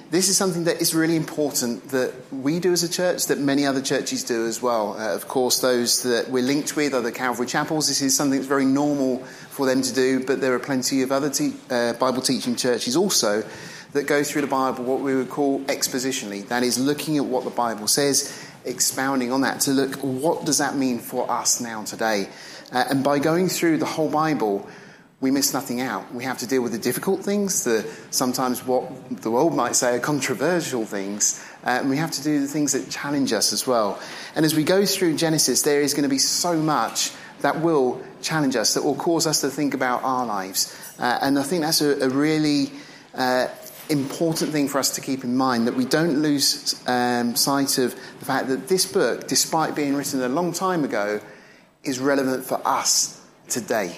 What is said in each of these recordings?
this is something that is really important that we do as a church, that many other churches do as well. Of course, those that we're linked with are the Calvary Chapels. This is something that's very normal for them to do, but there are plenty of other Bible teaching churches also that go through the Bible what we would call expositionally. That is, looking at what the Bible says, expounding on that to look, what does that mean for us now today? And by going through the whole Bible, we miss nothing out. We have to deal with the difficult things, sometimes what the world might say are controversial things, and we have to do the things that challenge us as well. And as we go through Genesis, there is going to be so much that will challenge us, that will cause us to think about our lives. And I think that's a really important thing for us to keep in mind, that we don't lose sight of the fact that this book, despite being written a long time ago, is relevant for us today.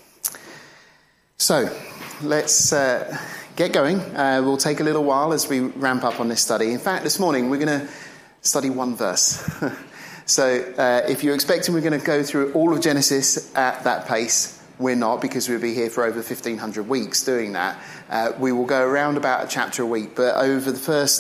So, let's get going. We'll take a little while as we ramp up on this study. In fact, this morning we're going to study one verse. So, if you're expecting we're going to go through all of Genesis at that pace, we're not, because we'll be here for over 1,500 weeks doing that. We will go around about a chapter a week, but for the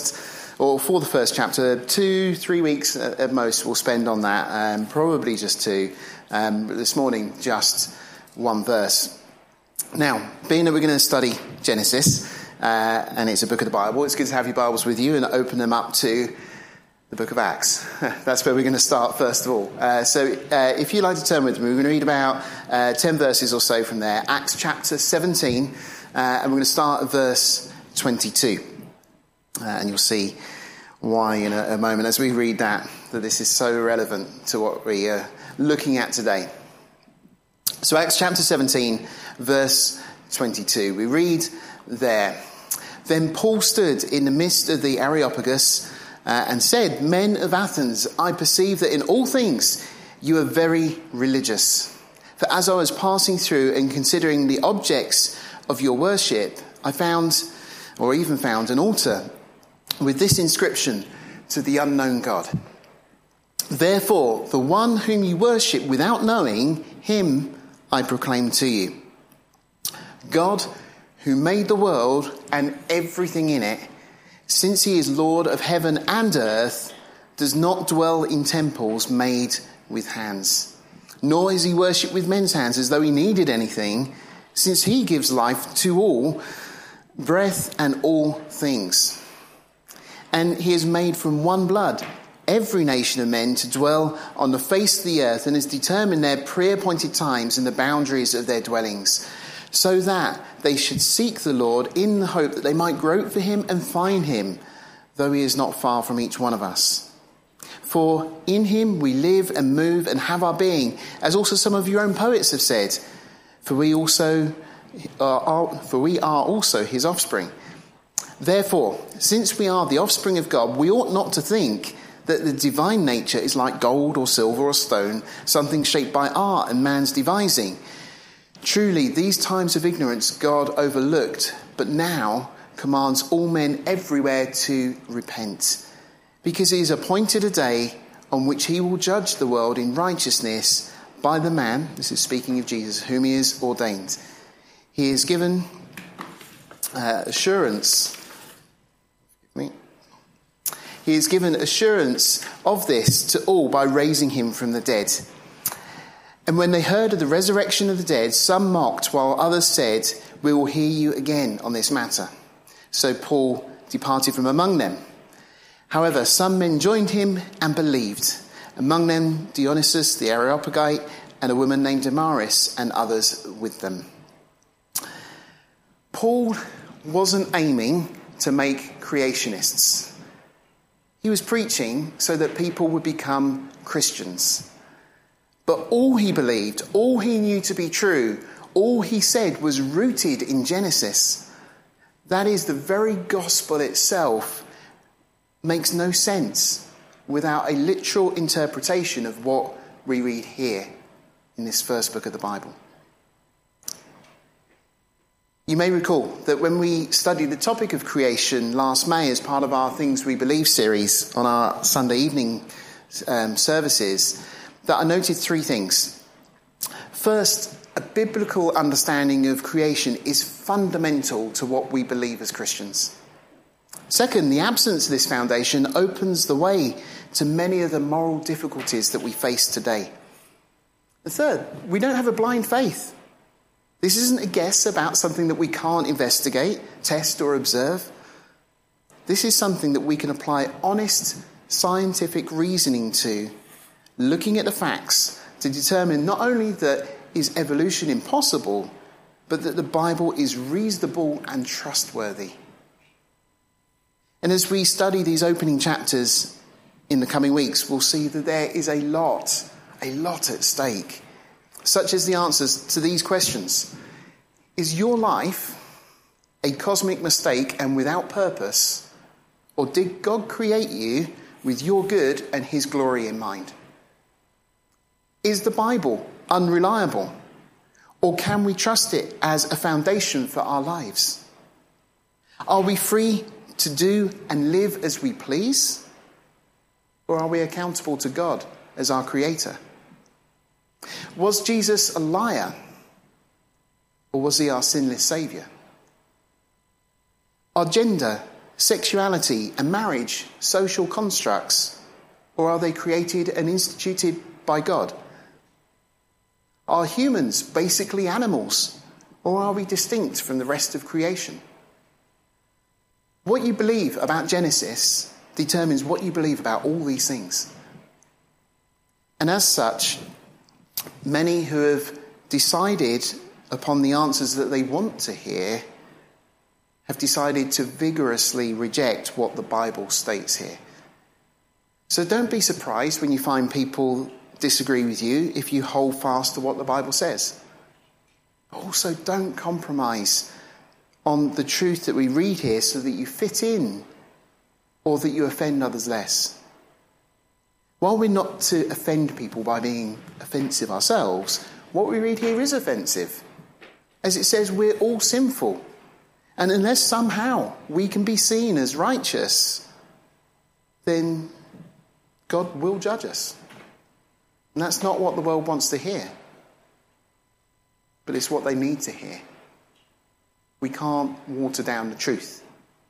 first chapter, 2-3 weeks at most we'll spend on that, probably just 2. This morning, just one verse. Now, being that we're going to study Genesis, and it's a book of the Bible, it's good to have your Bibles with you and open them up to the book of Acts. That's where we're going to start first of all. So if you'd like to turn with me, we're going to read about 10 verses or so from there. Acts chapter 17, and we're going to start at verse 22. And you'll see why in a moment as we read that this is so relevant to what we are looking at today. So Acts chapter 17, verse 22. We read there, "Then Paul stood in the midst of the Areopagus and said, 'Men of Athens, I perceive that in all things you are very religious. For as I was passing through and considering the objects of your worship, I found an altar with this inscription, to the unknown God. Therefore, the one whom you worship without knowing, him I proclaim to you. God, who made the world and everything in it, since he is Lord of heaven and earth, does not dwell in temples made with hands. Nor is he worshipped with men's hands as though he needed anything, since he gives life to all, breath and all things. And he has made from one blood every nation of men to dwell on the face of the earth, and has determined their pre-appointed times and the boundaries of their dwellings, so that they should seek the Lord in the hope that they might grope for him and find him, though he is not far from each one of us. For in him we live and move and have our being, as also some of your own poets have said, for we are also his offspring. Therefore, since we are the offspring of God, we ought not to think that the divine nature is like gold or silver or stone, something shaped by art and man's devising. Truly, these times of ignorance God overlooked, but now commands all men everywhere to repent, because he has appointed a day on which he will judge the world in righteousness by the man," this is speaking of Jesus, "whom he has ordained. He has given assurance. He has given assurance of this to all by raising him from the dead." And when they heard of the resurrection of the dead, some mocked, while others said, "We will hear you again on this matter." So Paul departed from among them. However, some men joined him and believed, among them Dionysius the Areopagite and a woman named Damaris, and others with them. Paul wasn't aiming to make creationists. He was preaching so that people would become Christians. But all he believed, all he knew to be true, all he said was rooted in Genesis. That is, the very gospel itself makes no sense without a literal interpretation of what we read here in this first book of the Bible. You may recall that when we studied the topic of creation last May as part of our Things We Believe series on our Sunday evening services, that I noted 3 things. First, a biblical understanding of creation is fundamental to what we believe as Christians. Second, the absence of this foundation opens the way to many of the moral difficulties that we face today. The third, we don't have a blind faith. This isn't a guess about something that we can't investigate, test or observe. This is something that we can apply honest scientific reasoning to, looking at the facts to determine not only that is evolution impossible, but that the Bible is reasonable and trustworthy. And as we study these opening chapters in the coming weeks, we'll see that there is a lot at stake, such as the answers to these questions. Is your life a cosmic mistake and without purpose, or did God create you with your good and his glory in mind? Is the Bible unreliable, or can we trust it as a foundation for our lives? Are we free to do and live as we please, or are we accountable to God as our creator? Was Jesus a liar, or was he our sinless saviour? Are gender, sexuality and marriage social constructs, or are they created and instituted by God? Are humans basically animals, or are we distinct from the rest of creation? What you believe about Genesis determines what you believe about all these things. And as such, many who have decided upon the answers that they want to hear have decided to vigorously reject what the Bible states here. So don't be surprised when you find people disagree with you if you hold fast to what the Bible says. But also don't compromise on the truth that we read here so that you fit in or that you offend others less. While we're not to offend people by being offensive ourselves, what we read here is offensive. As it says, we're all sinful. And unless somehow we can be seen as righteous, then God will judge us. And that's not what the world wants to hear. But it's what they need to hear. We can't water down the truth.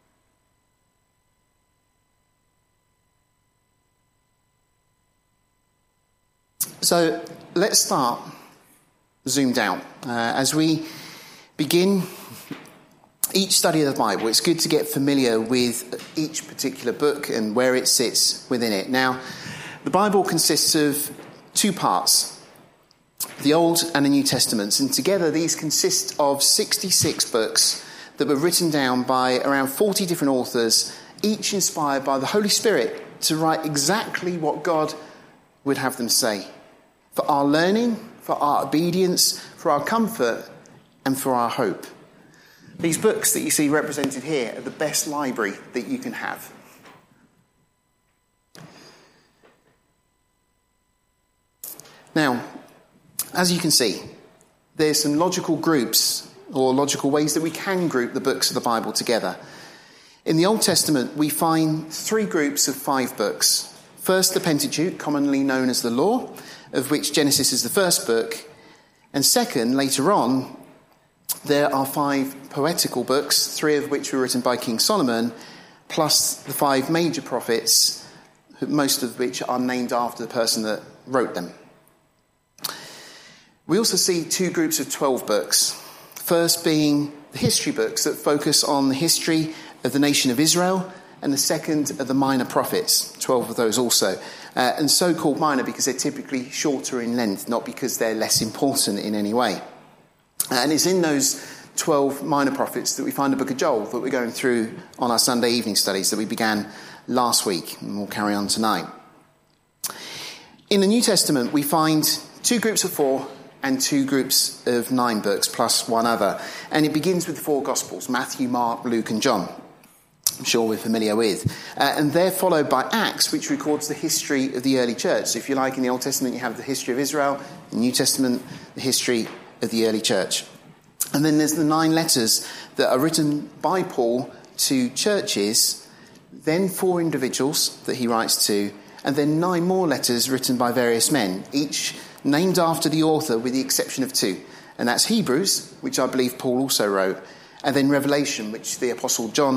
So let's start zoomed out. As we begin each study of the Bible, it's good to get familiar with each particular book and where it sits within it. Now, the Bible consists of two parts, the Old and the New Testaments, and together these consist of 66 books that were written down by around 40 different authors, each inspired by the Holy Spirit to write exactly what God would have them say, for our learning, for our obedience, for our comfort, and for our hope. These books that you see represented here are the best library that you can have. Now, as you can see, there's some logical groups or logical ways that we can group the books of the Bible together. In the Old Testament, we find three groups of 5 books. First, the Pentateuch, commonly known as the Law, of which Genesis is the first book. And second, later on, there are 5 poetical books, 3 of which were written by King Solomon, plus the 5 major prophets, most of which are named after the person that wrote them. We also see 2 groups of 12 books. First being the history books that focus on the history of the nation of Israel, and the second are the minor prophets, 12 of those also. And so-called minor because they're typically shorter in length, not because they're less important in any way. And it's in those 12 minor prophets that we find the book of Joel that we're going through on our Sunday evening studies that we began last week, and we'll carry on tonight. In the New Testament, we find 2 groups of 4 and 2 groups of 9 books, plus one other. And it begins with the 4 Gospels, Matthew, Mark, Luke and John. I'm sure we're familiar with. And they're followed by Acts, which records the history of the early church. So if you like, in the Old Testament, you have the history of Israel. In the New Testament, the history of the early church. And then there's the 9 letters that are written by Paul to churches, then 4 individuals that he writes to, and then 9 more letters written by various men, each named after the author with the exception of 2. And that's Hebrews, which I believe Paul also wrote, and then Revelation, which the Apostle John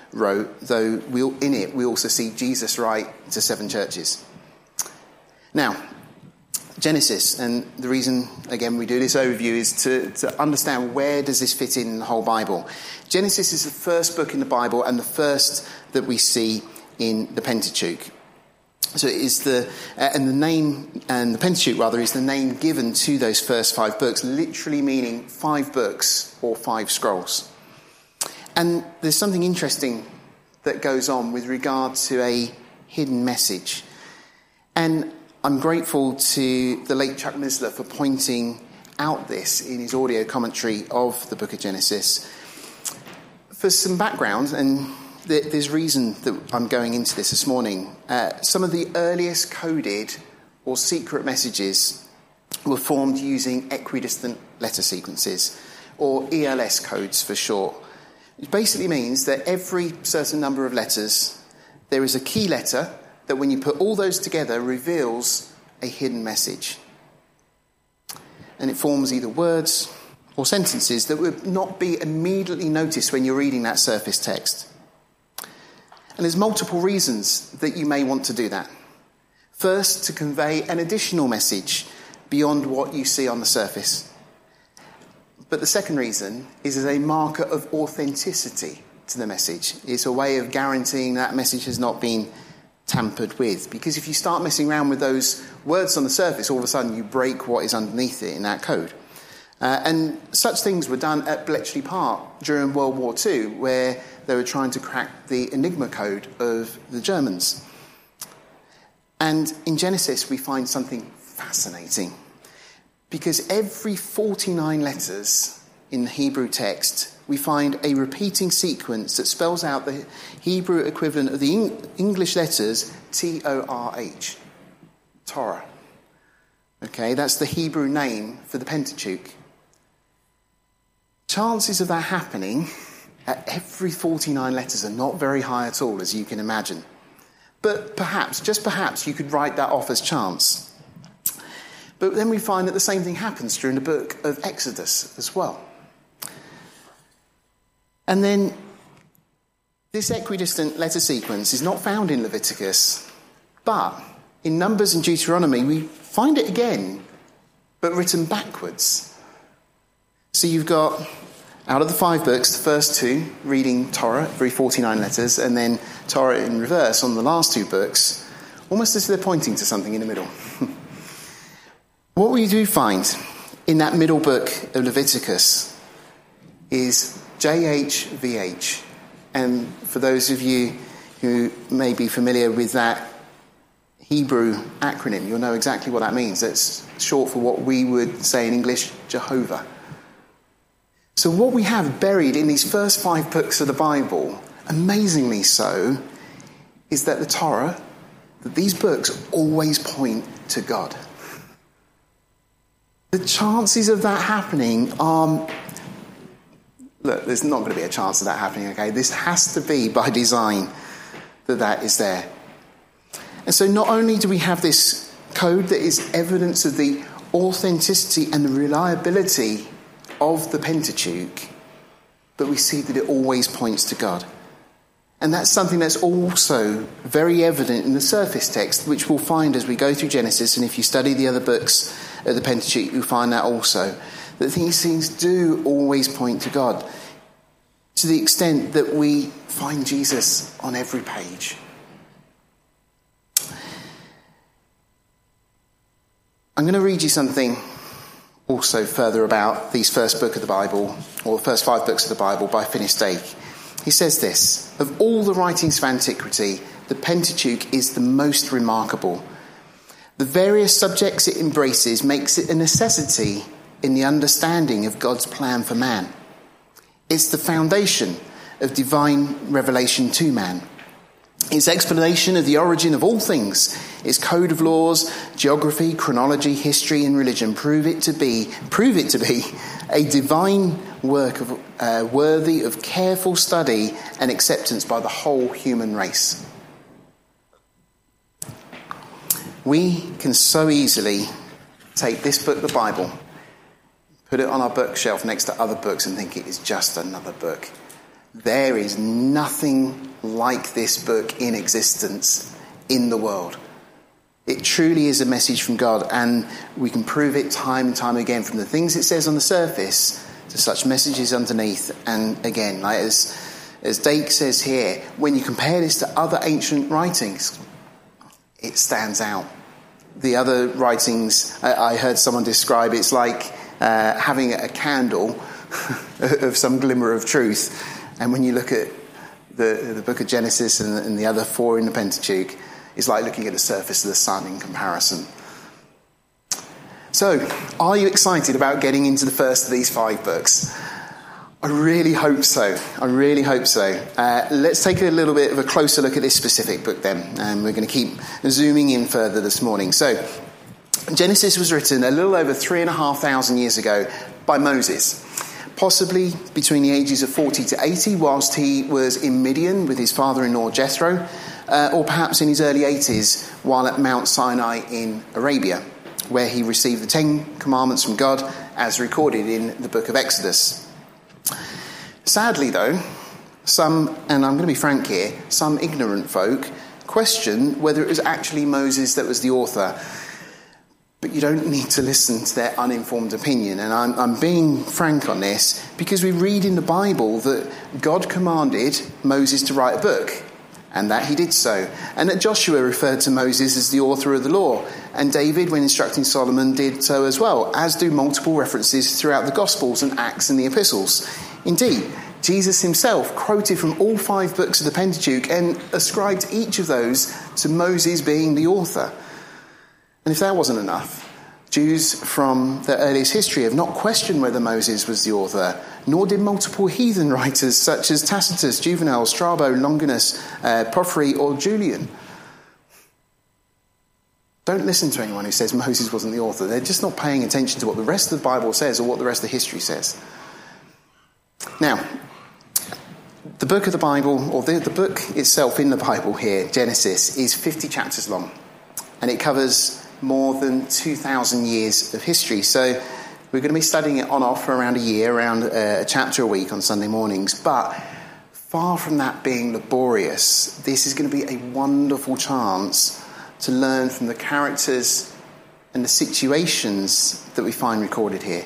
wrote, though in it we also see Jesus write to 7 churches. Now, Genesis, and the reason, again, we do this overview is to understand where does this fit in the whole Bible. Genesis is the first book in the Bible and the first that we see in the Pentateuch. So it is the name, and the Pentateuch rather, is the name given to those first 5 books, literally meaning 5 books or 5 scrolls. And there's something interesting that goes on with regard to a hidden message. And I'm grateful to the late Chuck Missler for pointing out this in his audio commentary of the book of Genesis. For some background, and there's reason that I'm going into this morning, some of the earliest coded or secret messages were formed using equidistant letter sequences, or ELS codes for short. It basically means that every certain number of letters, there is a key letter that when you put all those together reveals a hidden message. And it forms either words or sentences that would not be immediately noticed when you're reading that surface text. And there's multiple reasons that you may want to do that. First, to convey an additional message beyond what you see on the surface. But the second reason is as a marker of authenticity to the message. It's a way of guaranteeing that message has not been tampered with. Because if you start messing around with those words on the surface, all of a sudden you break what is underneath it in that code. And such things were done at Bletchley Park during World War II, where they were trying to crack the Enigma code of the Germans. And in Genesis, we find something fascinating. Because every 49 letters in the Hebrew text, we find a repeating sequence that spells out the Hebrew equivalent of the English letters Torah. Torah. Okay, that's the Hebrew name for the Pentateuch. Chances of that happening at every 49 letters are not very high at all, as you can imagine. But perhaps, just perhaps, you could write that off as chance. But then we find that the same thing happens during the book of Exodus as well. And then this equidistant letter sequence is not found in Leviticus, but in Numbers and Deuteronomy we find it again, but written backwards. So you've got, out of the 5 books, the first 2 reading Torah, every 49 letters, and then Torah in reverse on the last 2 books, almost as if they're pointing to something in the middle. What we do find in that middle book of Leviticus is JHVH. And for those of you who may be familiar with that Hebrew acronym, you'll know exactly what that means. That's short for what we would say in English, Jehovah. So what we have buried in these first 5 books of the Bible, amazingly so, is that the Torah, that these books always point to God. The chances of that happening are... Look, there's not going to be a chance of that happening, okay? This has to be by design that is there. And so not only do we have this code that is evidence of the authenticity and the reliability of the Pentateuch, but we see that it always points to God. And that's something that's also very evident in the surface text, which we'll find as we go through Genesis, and if you study the other books of the Pentateuch, you'll find that also. That these things do always point to God, to the extent that we find Jesus on every page. I'm going to read you something also further about these first book of the Bible, or the first 5 books of the Bible, by Finis Dake. He says this: of all the writings of antiquity, the Pentateuch is the most remarkable. The various subjects it embraces makes it a necessity in the understanding of God's plan for man. It's the foundation of divine revelation to man. Its explanation of the origin of all things, its code of laws, geography, chronology, history and religion prove it to be a divine work worthy of careful study and acceptance by the whole human race. We can so easily take this book, the Bible, put it on our bookshelf next to other books and think it is just another book. There is nothing like this book in existence in the world. It truly is a message from God, and we can prove it time and time again, from the things it says on the surface to such messages underneath. And again, like as Dake says here, when you compare this to other ancient writings, it stands out. The other writings, I heard someone describe, it's like having a candle of some glimmer of truth. And when you look at the book of Genesis and the other 4 in the Pentateuch, it's like looking at the surface of the sun in comparison. So, are you excited about getting into the first of these 5 books? I really hope so. Let's take a little bit of a closer look at this specific book then. And we're going to keep zooming in further this morning. So, Genesis was written a little over 3,500 years ago by Moses, possibly between the ages of 40 to 80 whilst he was in Midian with his father-in-law Jethro, or perhaps in his early 80s while at Mount Sinai in Arabia, where he received the 10 commandments from God as recorded in the book of Exodus. Sadly though, some, and I'm going to be frank here, some ignorant folk question whether it was actually Moses that was the author. But you don't need to listen to their uninformed opinion. And I'm being frank on this because we read in the Bible that God commanded Moses to write a book, and that he did so. And that Joshua referred to Moses as the author of the law. And David, when instructing Solomon, did so as well, as do multiple references throughout the Gospels and Acts and the Epistles. Indeed, Jesus himself quoted from all 5 books of the Pentateuch and ascribed each of those to Moses being the author. And if that wasn't enough, Jews from the earliest history have not questioned whether Moses was the author, nor did multiple heathen writers such as Tacitus, Juvenal, Strabo, Longinus, Porphyry, or Julian. Don't listen to anyone who says Moses wasn't the author. They're just not paying attention to what the rest of the Bible says or what the rest of history says. Now, the book of the Bible, or the book itself in the Bible here, Genesis, is 50 chapters long. And it covers more than 2,000 years of history. So we're going to be studying it on off for around a year, around a chapter a week on Sunday mornings. But far from that being laborious, this is going to be a wonderful chance to learn from the characters and the situations that we find recorded here.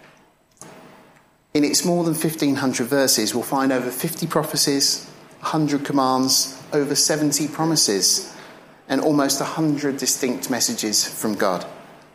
In its more than 1,500 verses, we'll find over 50 prophecies, 100 commands, over 70 promises, and almost 100 distinct messages from God.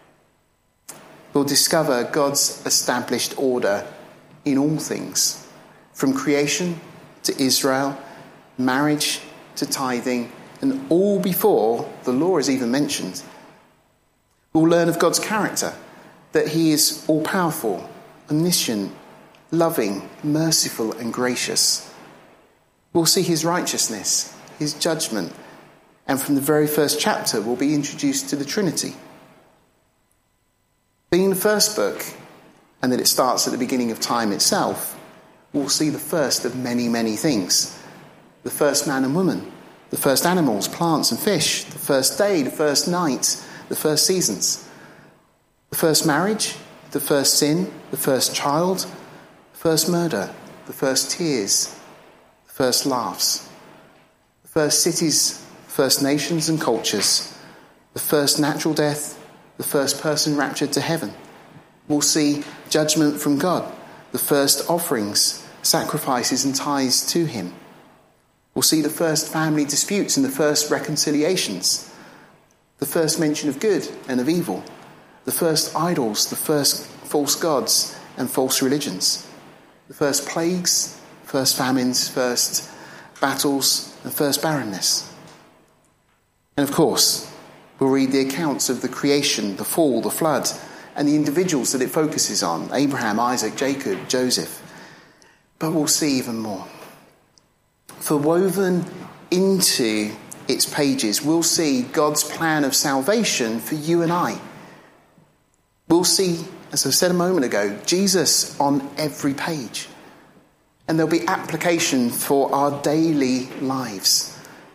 We'll discover God's established order in all things, from creation to Israel, marriage to tithing, and all before the law is even mentioned. We'll learn of God's character, that he is all-powerful, omniscient, loving, merciful, and gracious. We'll see his righteousness, his judgment, and from the very first chapter, we'll be introduced to the Trinity. Being the first book, and that it starts at the beginning of time itself, we'll see the first of many, many things. The first man and woman, the first animals, plants and fish, the first day, the first night, the first seasons, the first marriage, the first sin, the first child, the first murder, the first tears, the first laughs, the first cities, first nations and cultures, the first natural death, the first person raptured to heaven. We'll see judgment from God, the first offerings, sacrifices and tithes to him. We'll see the first family disputes and the first reconciliations, the first mention of good and of evil, the first idols, the first false gods and false religions, the first plagues, first famines, first battles and first barrenness. And of course, we'll read the accounts of the creation, the fall, the flood, and the individuals that it focuses on, Abraham, Isaac, Jacob, Joseph. But we'll see even more. For woven into its pages, we'll see God's plan of salvation for you and I. We'll see, as I said a moment ago, Jesus on every page. And there'll be application for our daily lives.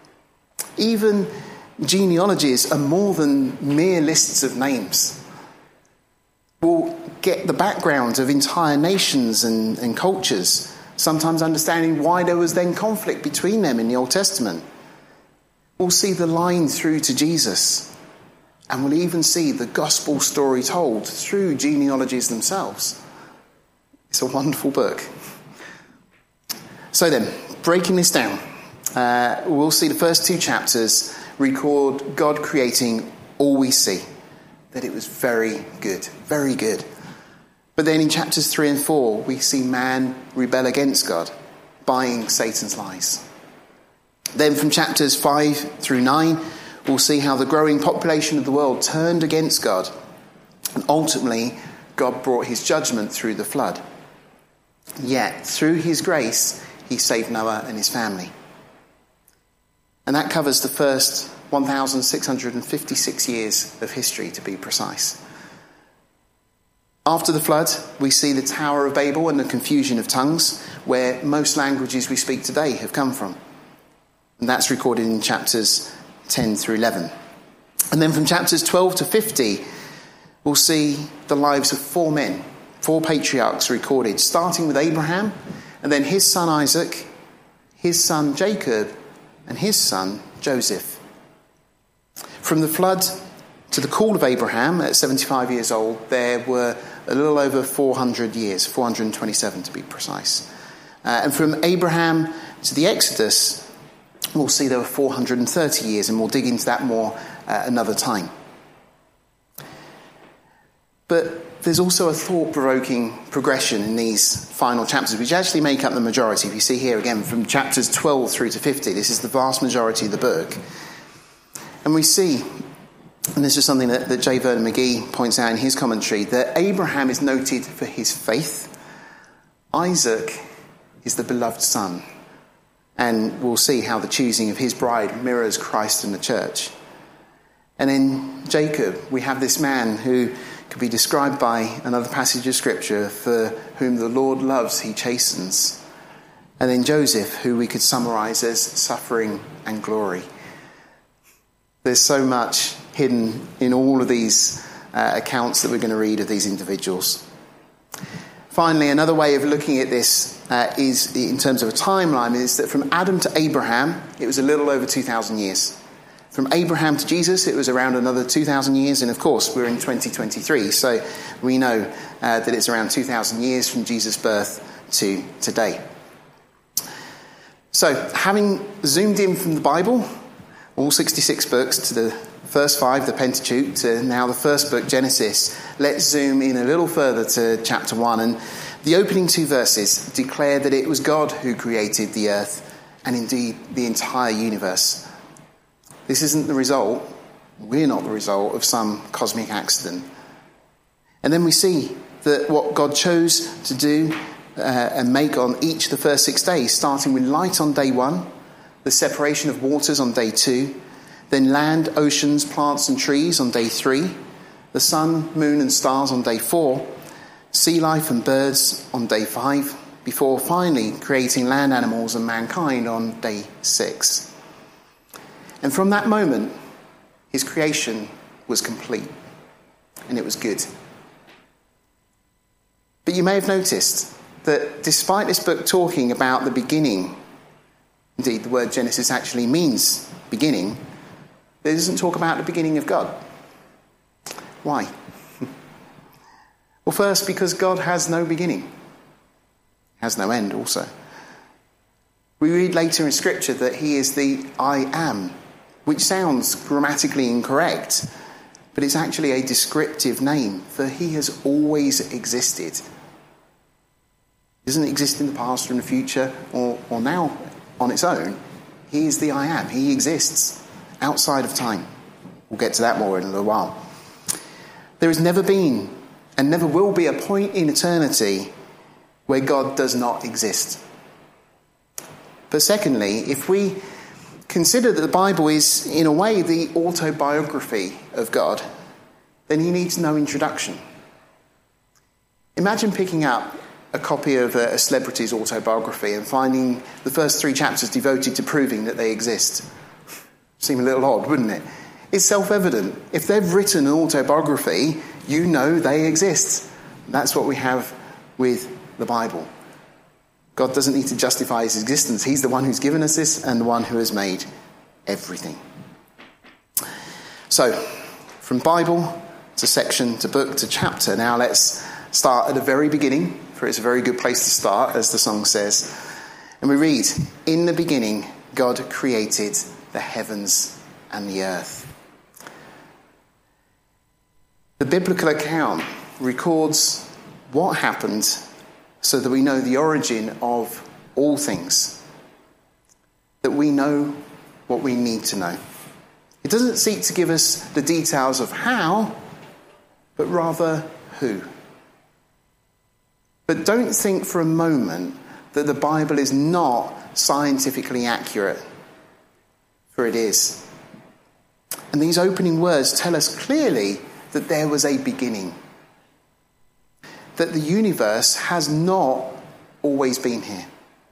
Even genealogies are more than mere lists of names. We'll get the background of entire nations and cultures. sometimes understanding why there was then conflict between them in the Old Testament. We'll see the line through to Jesus, and we'll even see the gospel story told through genealogies themselves. It's a wonderful book. So then, breaking this down, we'll see the first 2 chapters record God creating all we see, that it was very good, very good. But then in chapters 3 and 4, we see man rebel against God, buying Satan's lies. Then from chapters 5 through 9, we'll see how the growing population of the world turned against God. And ultimately, God brought his judgment through the flood. Yet, through his grace, he saved Noah and his family. And that covers the first 1,656 years of history, to be precise. After the flood, we see the Tower of Babel and the confusion of tongues, where most languages we speak today have come from. And that's recorded in chapters 10 through 11. And then from chapters 12 to 50, we'll see the lives of 4 men, 4 patriarchs recorded, starting with Abraham, and then his son Isaac, his son Jacob, and his son Joseph. From the flood to the call of Abraham at 75 years old, there were a little over 400 years, 427 to be precise. And from Abraham to the Exodus, we'll see there were 430 years, and we'll dig into that more another time. But there's also a thought-provoking progression in these final chapters, which actually make up the majority. If you see here again, from chapters 12 through to 50, this is the vast majority of the book. And we see, and this is something that J. Vernon McGee points out in his commentary, that Abraham is noted for his faith. Isaac is the beloved son. And we'll see how the choosing of his bride mirrors Christ and the church. And in Jacob, we have this man who could be described by another passage of scripture, for whom the Lord loves, he chastens. And then Joseph, who we could summarize as suffering and glory. There's so much hidden in all of these accounts that we're going to read of these individuals. Finally, another way of looking at this is, in terms of a timeline, is that from Adam to Abraham, it was a little over 2,000 years. From Abraham to Jesus, it was around another 2,000 years. And of course, we're in 2023, so we know that it's around 2,000 years from Jesus' birth to today. So, having zoomed in from the Bible, all 66 books, to the first 5, the Pentateuch, to now the first book, Genesis, let's zoom in a little further to chapter 1. And the opening 2 verses declare that it was God who created the earth and indeed the entire universe. This isn't the result, we're not the result of some cosmic accident. And then we see that what God chose to do and make on each of the first 6 days, starting with light on day 1, the separation of waters on day 2, then land, oceans, plants and trees on day 3, the sun, moon and stars on day 4, sea life and birds on day 5, before finally creating land animals and mankind on day 6. And from that moment, his creation was complete, and it was good. But you may have noticed that despite this book talking about the beginning, indeed the word Genesis actually means beginning, it doesn't talk about the beginning of God. Why? Well, first, because God has no beginning, has no end also. We read later in Scripture that he is the I am, which sounds grammatically incorrect, but it's actually a descriptive name, for he has always existed. He doesn't exist in the past or in the future or now on its own. He is the I am. He exists outside of time. We'll get to that more in a little while. There has never been and never will be a point in eternity where God does not exist. But secondly, if we consider that the Bible is, in a way, the autobiography of God, then he needs no introduction. Imagine picking up a copy of a celebrity's autobiography and finding the first 3 chapters devoted to proving that they exist. Seem a little odd, wouldn't it? It's self-evident. If they've written an autobiography, you know they exist. That's what we have with the Bible. God doesn't need to justify his existence. He's the one who's given us this and the one who has made everything. So, from Bible to section to book to chapter, now let's start at the very beginning, for it's a very good place to start, as the song says. And we read, "In the beginning, God created the heavens and the earth." The biblical account records what happened so that we know the origin of all things, that we know what we need to know. It doesn't seek to give us the details of how, but rather who. But don't think for a moment that the Bible is not scientifically accurate, for it is. And these opening words tell us clearly that there was a beginning, that the universe has not always been here.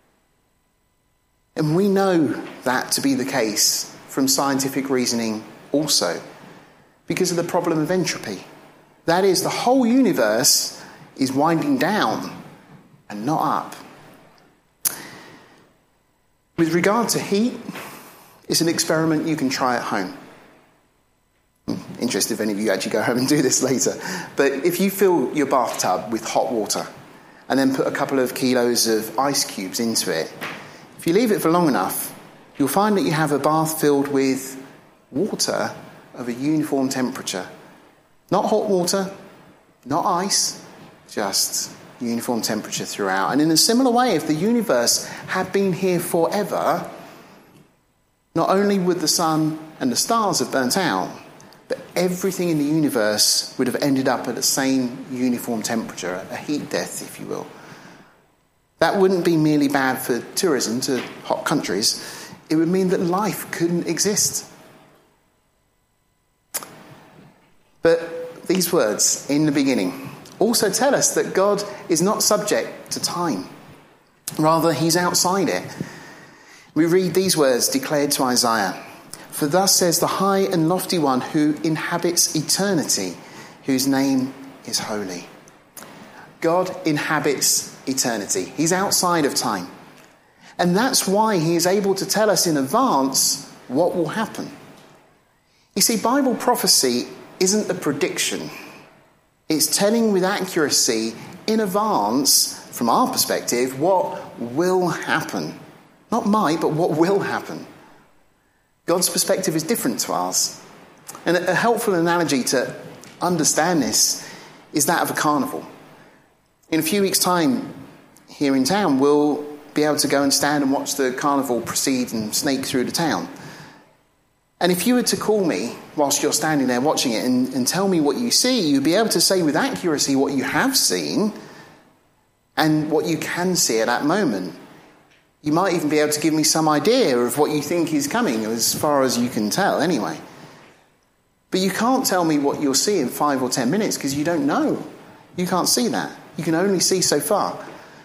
And we know that to be the case from scientific reasoning also, because of the problem of entropy. That is, the whole universe is winding down and not up. With regard to heat, it's an experiment you can try at home. Interested if any of you actually go home and do this later. But if you fill your bathtub with hot water and then put a couple of kilos of ice cubes into it, if you leave it for long enough, you'll find that you have a bath filled with water of a uniform temperature. Not hot water, not ice, just uniform temperature throughout. And in a similar way, if the universe had been here forever, not only would the sun and the stars have burnt out, but everything in the universe would have ended up at the same uniform temperature, a heat death, if you will. That wouldn't be merely bad for tourism to hot countries. It would mean that life couldn't exist. But these words, "in the beginning," also tell us that God is not subject to time. Rather, he's outside it. We read these words declared to Isaiah, "For thus says the high and lofty one who inhabits eternity, whose name is holy." God inhabits eternity. He's outside of time. And that's why he is able to tell us in advance what will happen. You see, Bible prophecy isn't a prediction. It's telling with accuracy in advance, from our perspective, what will happen. Not might, but what will happen. God's perspective is different to ours. And a helpful analogy to understand this is that of a carnival. In a few weeks' time, here in town, we'll be able to go and stand and watch the carnival proceed and snake through the town. And if you were to call me whilst you're standing there watching it and tell me what you see, you'd be able to say with accuracy what you have seen and what you can see at that moment. You might even be able to give me some idea of what you think is coming, as far as you can tell anyway. But you can't tell me what you'll see in 5 or 10 minutes because you don't know. You can't see that. You can only see so far.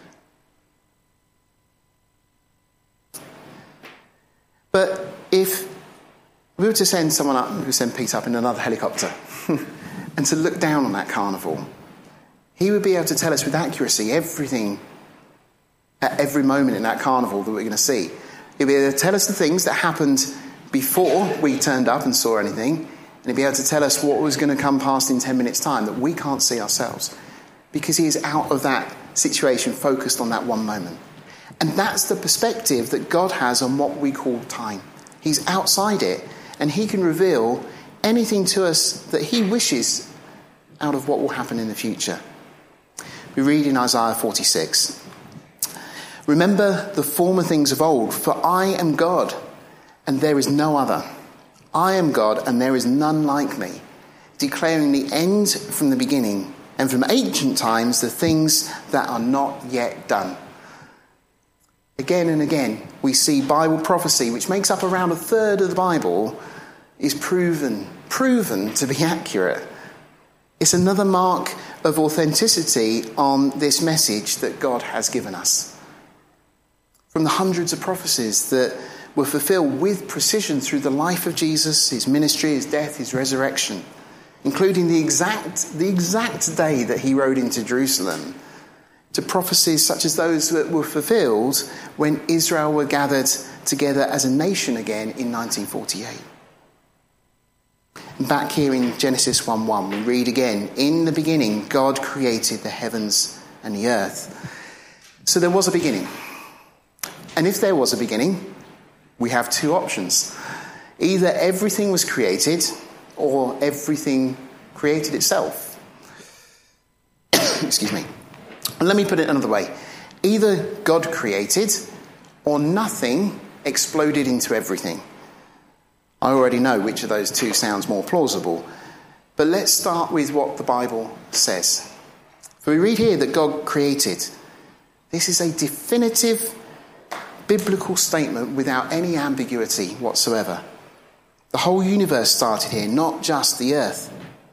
But if we were to send someone up, we would send Pete up in another helicopter and to look down on that carnival, he would be able to tell us with accuracy everything at every moment in that carnival that we're going to see. He'd be able to tell us the things that happened before we turned up and saw anything, and he'd be able to tell us what was going to come past in 10 minutes' time that we can't see ourselves, because he is out of that situation, focused on that one moment. And that's the perspective that God has on what we call time. He's outside it, and he can reveal anything to us that he wishes out of what will happen in the future. We read in Isaiah 46, "Remember the former things of old, for I am God, and there is no other. I am God, and there is none like me, declaring the end from the beginning, and from ancient times the things that are not yet done." Again and again, we see Bible prophecy, which makes up around a third of the Bible, is proven to be accurate. It's another mark of authenticity on this message that God has given us. From the hundreds of prophecies that were fulfilled with precision through the life of Jesus, his ministry, his death, his resurrection, including the exact day that he rode into Jerusalem, to prophecies such as those that were fulfilled when Israel were gathered together as a nation again in 1948. Back here in Genesis 1:1, we read again, "In the beginning, God created the heavens and the earth." So there was a beginning. And if there was a beginning, we have two options. Either everything was created or everything created itself. Excuse me. And let me put it another way. Either God created or nothing exploded into everything. I already know which of those two sounds more plausible. But let's start with what the Bible says. For we read here that God created. This is a definitive biblical statement without any ambiguity whatsoever. The whole universe started here, not just the earth.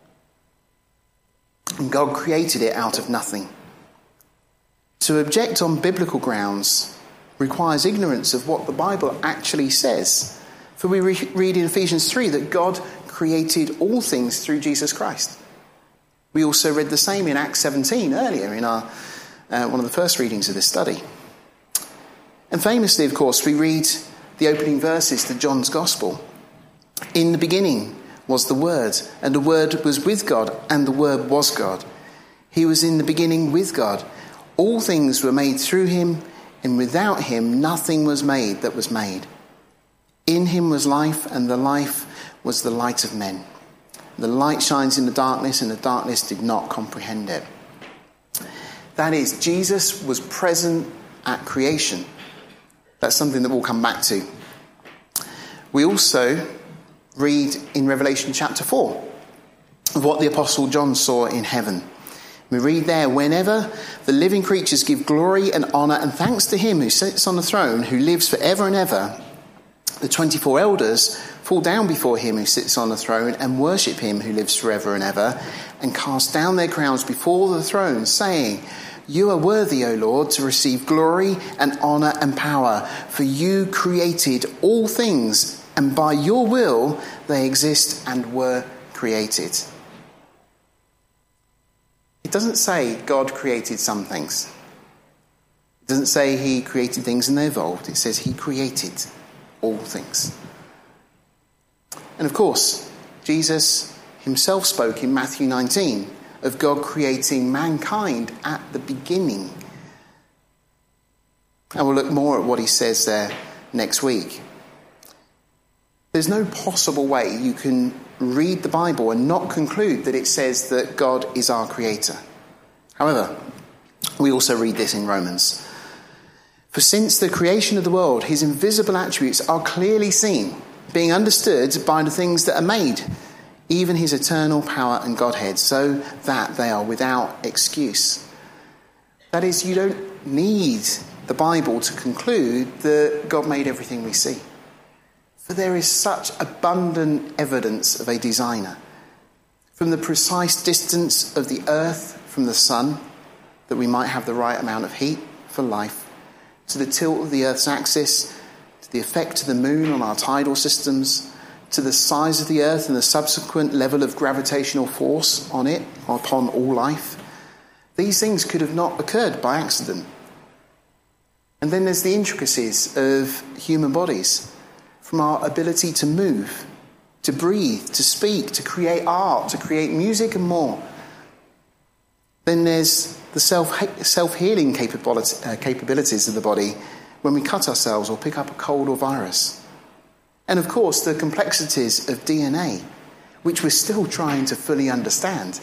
And God created it out of nothing. To object on biblical grounds requires ignorance of what the Bible actually says. For we read in Ephesians 3 that God created all things through Jesus Christ. We also read the same in Acts 17 earlier in our one of the first readings of this study. And famously, of course, we read the opening verses to John's Gospel. "In the beginning was the Word, and the Word was with God, and the Word was God. He was in the beginning with God. All things were made through him, and without him nothing was made that was made. In him was life, and the life was the light of men. The light shines in the darkness, and the darkness did not comprehend it." That is, Jesus was present at creation. That's something that we'll come back to. We also read in Revelation chapter 4 of what the Apostle John saw in heaven. We read there, "Whenever the living creatures give glory and honour and thanks to him who sits on the throne, who lives forever and ever, the 24 elders fall down before him who sits on the throne and worship him who lives forever and ever, and cast down their crowns before the throne, saying, 'You are worthy, O Lord, to receive glory and honour and power, for you created all things, and by your will they exist and were created.'" It doesn't say God created some things. It doesn't say he created things and they evolved. It says he created all things. And of course, Jesus himself spoke in Matthew 19 of God creating mankind at the beginning. And we'll look more at what he says there next week. There's no possible way you can read the Bible and not conclude that it says that God is our creator. However, we also read this in Romans. "For since the creation of the world, his invisible attributes are clearly seen, being understood by the things that are made, even his eternal power and Godhead, so that they are without excuse." That is, you don't need the Bible to conclude that God made everything we see. For there is such abundant evidence of a designer. From the precise distance of the earth from the sun, that we might have the right amount of heat for life, to the tilt of the earth's axis, to the effect of the moon on our tidal systems, to the size of the earth and the subsequent level of gravitational force on it, upon all life. These things could have not occurred by accident. And then there's the intricacies of human bodies, from our ability to move, to breathe, to speak, to create art, to create music and more. Then there's the self-healing capabilities of the body when we cut ourselves or pick up a cold or virus. And of course, the complexities of DNA, which we're still trying to fully understand.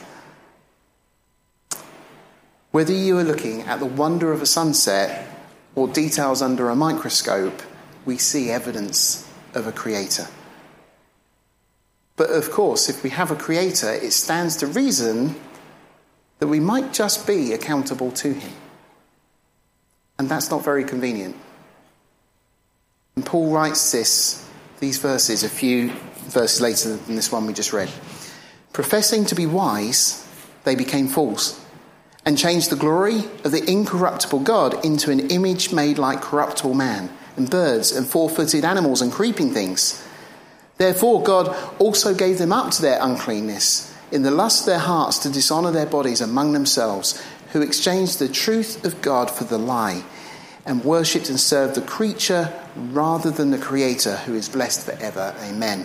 Whether you are looking at the wonder of a sunset or details under a microscope, we see evidence of a creator. But of course, if we have a creator, it stands to reason that we might just be accountable to him. And that's not very convenient. And Paul writes these verses a few verses later than this one we just read. "Professing to be wise, they became fools, and changed the glory of the incorruptible God into an image made like corruptible man, and birds, and four-footed animals, and creeping things. Therefore God also gave them up to their uncleanness, in the lust of their hearts to dishonour their bodies among themselves, who exchanged the truth of God for the lie and worshipped and served the creature rather than the Creator, who is blessed forever. Amen.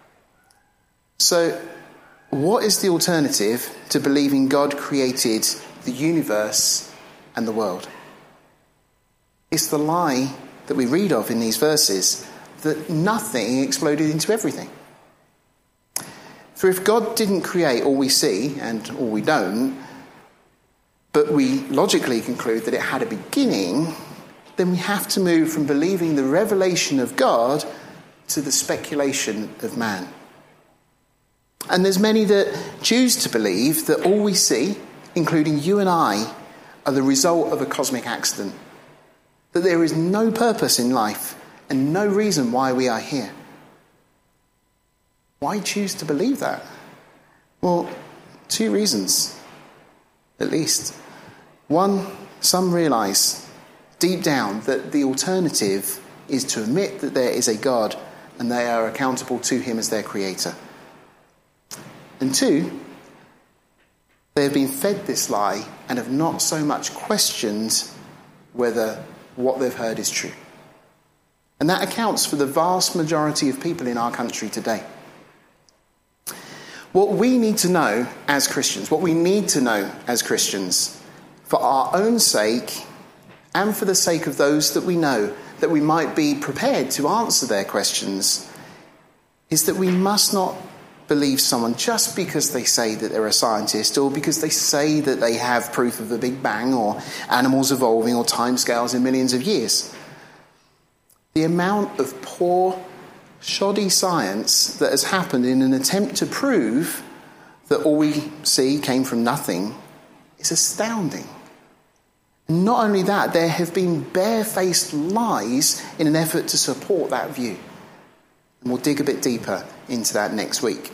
So, what is the alternative to believing God created the universe and the world? It's the lie that we read of in these verses, that nothing exploded into everything. For if God didn't create all we see and all we don't, but we logically conclude that it had a beginning, then we have to move from believing the revelation of God to the speculation of man. And there's many that choose to believe that all we see, including you and I, are the result of a cosmic accident. That there is no purpose in life and no reason why we are here. Why choose to believe that? Well, two reasons, at least. One, some realise deep down that the alternative is to admit that there is a God and they are accountable to him as their creator. And two, they have been fed this lie and have not so much questioned whether what they've heard is true. And that accounts for the vast majority of people in our country today. What we need to know as Christians, for our own sake and for the sake of those that we know, that we might be prepared to answer their questions, is that we must not believe someone just because they say that they're a scientist, or because they say that they have proof of the Big Bang or animals evolving or timescales in millions of years. The amount of poor, shoddy science that has happened in an attempt to prove that all we see came from nothing is astounding. Not only that, there have been barefaced lies in an effort to support that view. And we'll dig a bit deeper into that next week.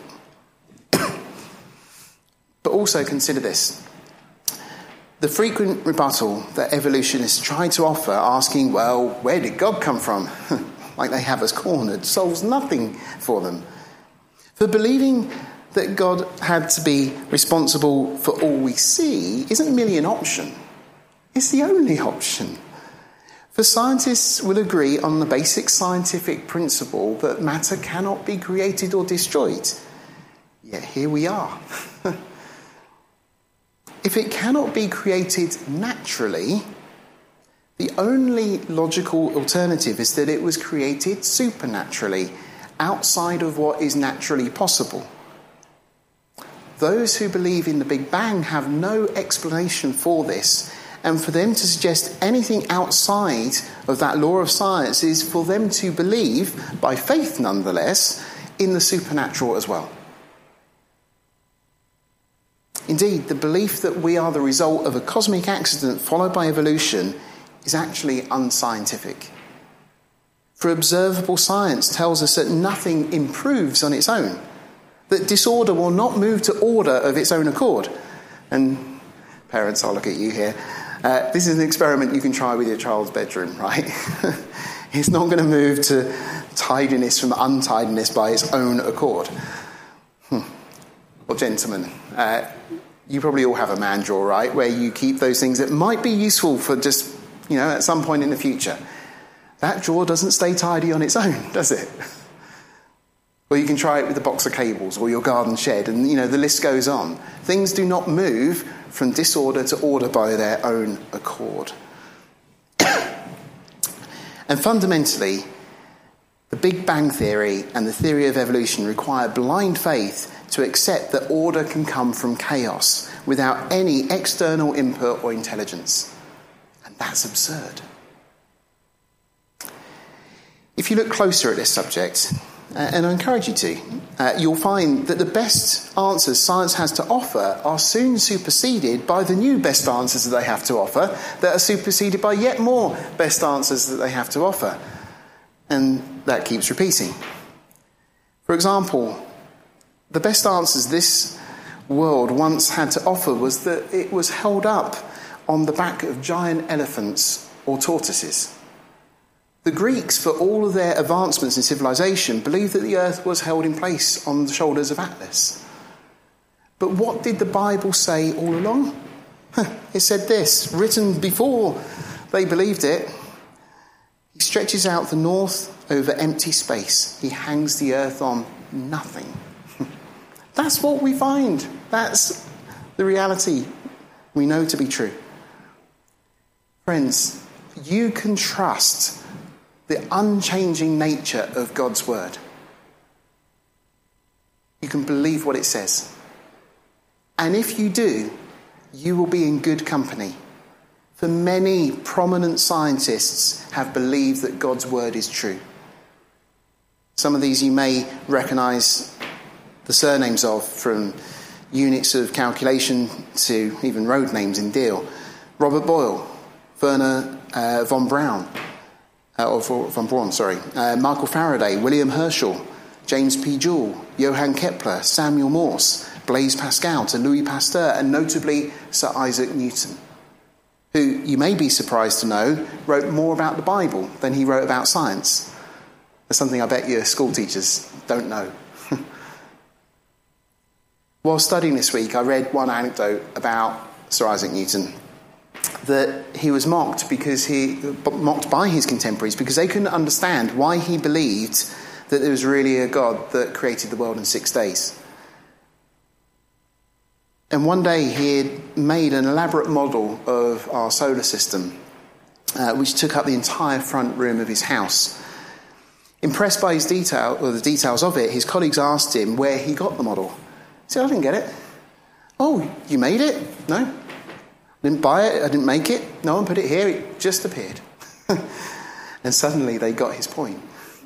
But also consider this. The frequent rebuttal that evolutionists try to offer, asking, well, where did God come from? Like they have us cornered, solves nothing for them. For believing that God had to be responsible for all we see isn't merely an option. It's the only option. For scientists will agree on the basic scientific principle that matter cannot be created or destroyed. Yet here we are. If it cannot be created naturally, the only logical alternative is that it was created supernaturally, outside of what is naturally possible. Those who believe in the Big Bang have no explanation for this, and for them to suggest anything outside of that law of science is for them to believe, by faith nonetheless, in the supernatural as well. Indeed, the belief that we are the result of a cosmic accident followed by evolution is actually unscientific. For observable science tells us that nothing improves on its own, that disorder will not move to order of its own accord. And parents, I'll look at you here. This is an experiment you can try with your child's bedroom, right? It's not going to move to tidiness from untidiness by its own accord. Well, gentlemen, you probably all have a man drawer, right, where you keep those things that might be useful for just, at some point in the future. That drawer doesn't stay tidy on its own, does it? Or you can try it with a box of cables or your garden shed, and, the list goes on. Things do not move from disorder to order by their own accord. And fundamentally, the Big Bang Theory and the theory of evolution require blind faith to accept that order can come from chaos without any external input or intelligence. And that's absurd. If you look closer at this subject, and I encourage you to, you'll find that the best answers science has to offer are soon superseded by the new best answers that they have to offer, that are superseded by yet more best answers that they have to offer. And that keeps repeating. For example, the best answers this world once had to offer was that it was held up on the back of giant elephants or tortoises. The Greeks, for all of their advancements in civilization, believed that the earth was held in place on the shoulders of Atlas. But what did the Bible say all along? it said this, written before they believed it. He stretches out the north over empty space. He hangs the earth on nothing. That's what we find. That's the reality we know to be true. Friends, you can trust the unchanging nature of God's word. You can believe what it says. And if you do, you will be in good company. For many prominent scientists have believed that God's word is true. Some of these you may recognise the surnames of, from units of calculation to even road names in Deal. Robert Boyle, Werner von Braun, Michael Faraday, William Herschel, James P. Joule, Johann Kepler, Samuel Morse, Blaise Pascal to Louis Pasteur, and notably Sir Isaac Newton, who you may be surprised to know wrote more about the Bible than he wrote about science. That's something I bet your school teachers don't know. While studying this week, I read one anecdote about Sir Isaac Newton, that he was mocked by his contemporaries because they couldn't understand why he believed that there was really a God that created the world in 6 days. And one day he had made an elaborate model of our solar system, which took up the entire front room of his house. Impressed by the details of it, his colleagues asked him where he got the model. He said, I didn't get it. Oh, you made it? No. I didn't buy it, I didn't make it. No one put it here, it just appeared. And suddenly they got his point.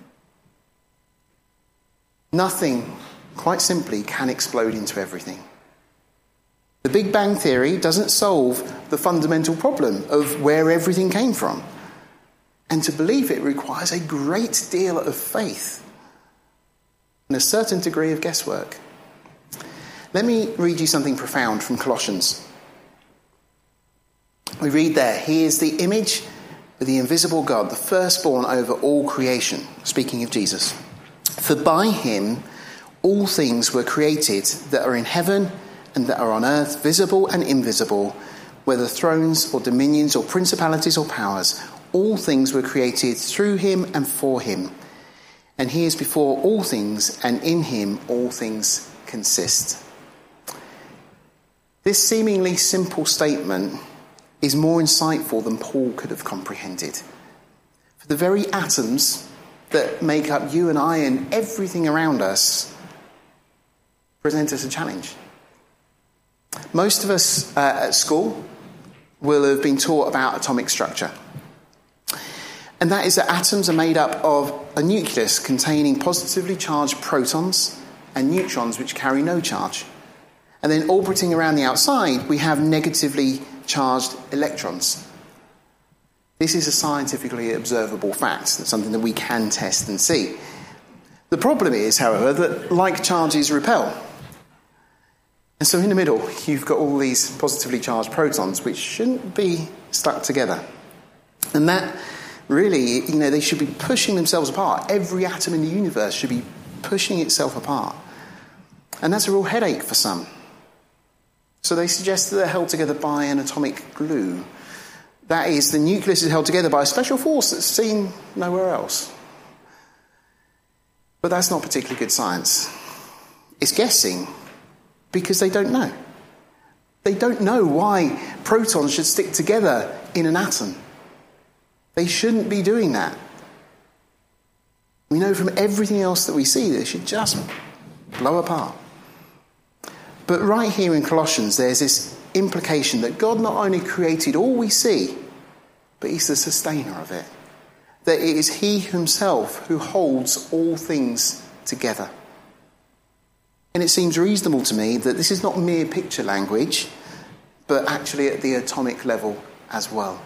Nothing, quite simply, can explode into everything. The Big Bang Theory doesn't solve the fundamental problem of where everything came from. And to believe it requires a great deal of faith and a certain degree of guesswork. Let me read you something profound from Colossians. We read there, He is the image of the invisible God, the firstborn over all creation, speaking of Jesus. For by him all things were created that are in heaven and that are on earth, visible and invisible, whether thrones or dominions or principalities or powers. All things were created through him and for him. And he is before all things, and in him all things consist. This seemingly simple statement is more insightful than Paul could have comprehended. For the very atoms that make up you and I and everything around us present us a challenge. Most of us at school will have been taught about atomic structure. And that is that atoms are made up of a nucleus containing positively charged protons and neutrons which carry no charge. And then orbiting around the outside, we have negatively charged electrons. This is a scientifically observable fact. That's something that we can test and see. The problem is, however, that like charges repel. And so in the middle, you've got all these positively charged protons which shouldn't be stuck together. And that really, they should be pushing themselves apart. Every atom in the universe should be pushing itself apart. And that's a real headache for some. So they suggest that they're held together by an atomic glue. That is, the nucleus is held together by a special force that's seen nowhere else. But that's not particularly good science. It's guessing, because they don't know. They don't know why protons should stick together in an atom. They shouldn't be doing that. We know from everything else that we see that it should just blow apart. But right here in Colossians, there's this implication that God not only created all we see, but he's the sustainer of it. That it is he himself who holds all things together. And it seems reasonable to me that this is not mere picture language, but actually at the atomic level as well.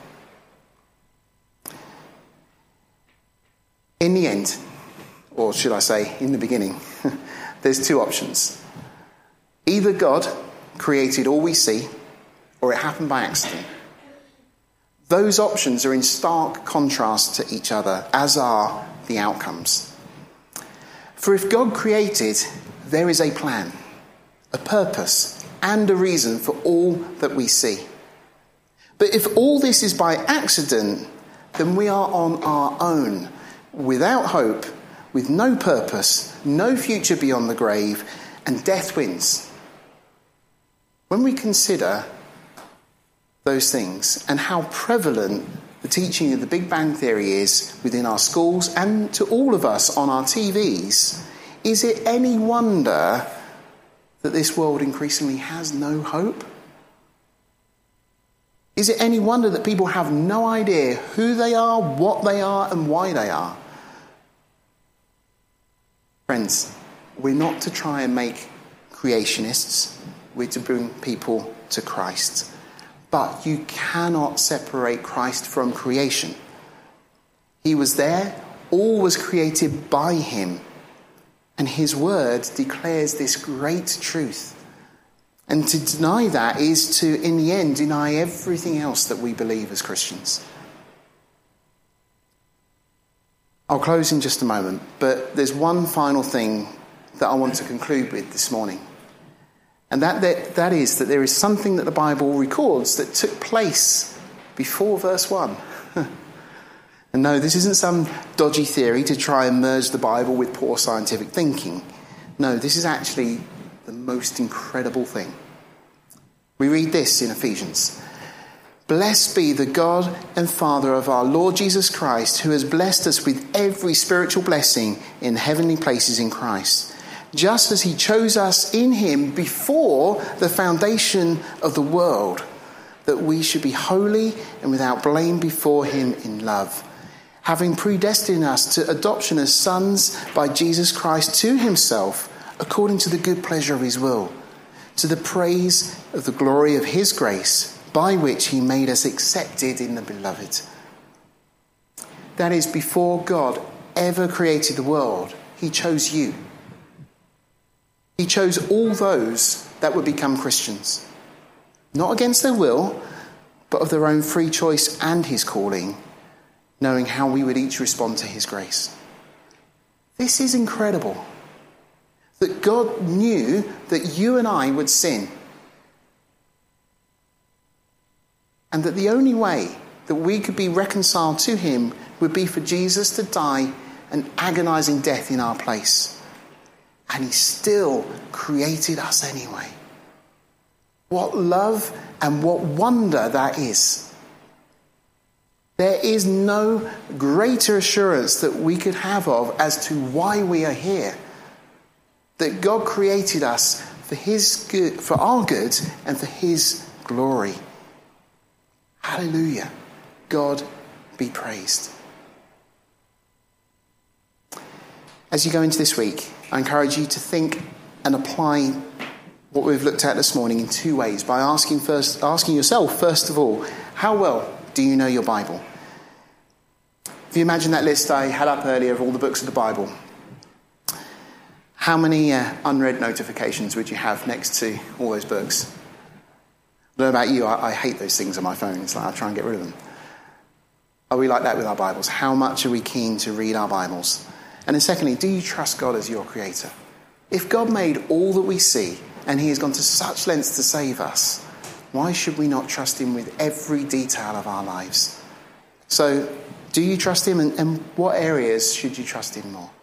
In the end, or should I say in the beginning, there's two options. Either God created all we see, or it happened by accident. Those options are in stark contrast to each other, as are the outcomes. For if God created, there is a plan, a purpose, and a reason for all that we see. But if all this is by accident, then we are on our own, without hope, with no purpose, no future beyond the grave, and death wins. When we consider those things and how prevalent the teaching of the Big Bang Theory is within our schools and to all of us on our TVs, is it any wonder that this world increasingly has no hope? Is it any wonder that people have no idea who they are, what they are, and why they are? Friends, we're not to try and make creationists. We're to bring people to Christ. But you cannot separate Christ from creation. He was there, all was created by him. And his word declares this great truth. And to deny that is to, in the end, deny everything else that we believe as Christians. I'll close in just a moment, but there's one final thing that I want to conclude with this morning. And that is that there is something that the Bible records that took place before verse 1. And no, this isn't some dodgy theory to try and merge the Bible with poor scientific thinking. No, this is actually the most incredible thing. We read this in Ephesians. Blessed be the God and Father of our Lord Jesus Christ, who has blessed us with every spiritual blessing in heavenly places in Christ, just as he chose us in him before the foundation of the world, that we should be holy and without blame before him in love, having predestined us to adoption as sons by Jesus Christ to himself, according to the good pleasure of his will, to the praise of the glory of his grace, by which he made us accepted in the beloved. That is, before God ever created the world, he chose you. He chose all those that would become Christians, not against their will, but of their own free choice and his calling, knowing how we would each respond to his grace. This is incredible. That God knew that you and I would sin. And that the only way that we could be reconciled to him would be for Jesus to die an agonizing death in our place. And he still created us anyway. What love and what wonder that is. There is no greater assurance that we could have of as to why we are here. That God created us for his good, for our good, and for his glory. Hallelujah. God be praised. As you go into this week, I encourage you to think and apply what we've looked at this morning in two ways. By asking yourself, first of all, how well do you know your Bible? If you imagine that list I had up earlier of all the books of the Bible, how many unread notifications would you have next to all those books? I don't know about you, I hate those things on my phone. It's like I try and get rid of them. Are we like that with our Bibles? How much are we keen to read our Bibles? And then secondly, do you trust God as your creator? If God made all that we see and he has gone to such lengths to save us, why should we not trust him with every detail of our lives? So, do you trust him, and what areas should you trust him more?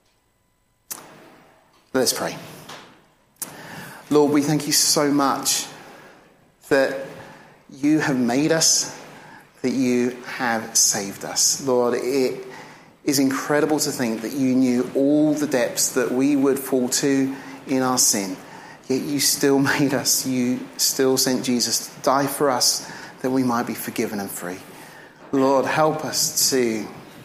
Let's pray. Lord, we thank you so much that you have made us, that you have saved us. Lord, it is incredible to think that you knew all the depths that we would fall to in our sin. Yet you still made us. You still sent Jesus to die for us that we might be forgiven and free. Lord, help us to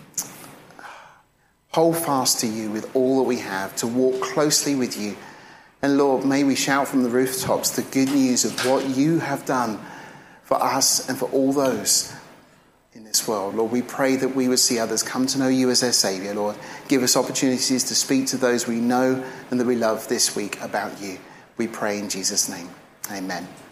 hold fast to you with all that we have, to walk closely with you. And Lord, may we shout from the rooftops the good news of what you have done for us and for all those in this world. Lord, we pray that we would see others come to know you as their Saviour. Lord, give us opportunities to speak to those we know and that we love this week about you. We pray in Jesus' name. Amen.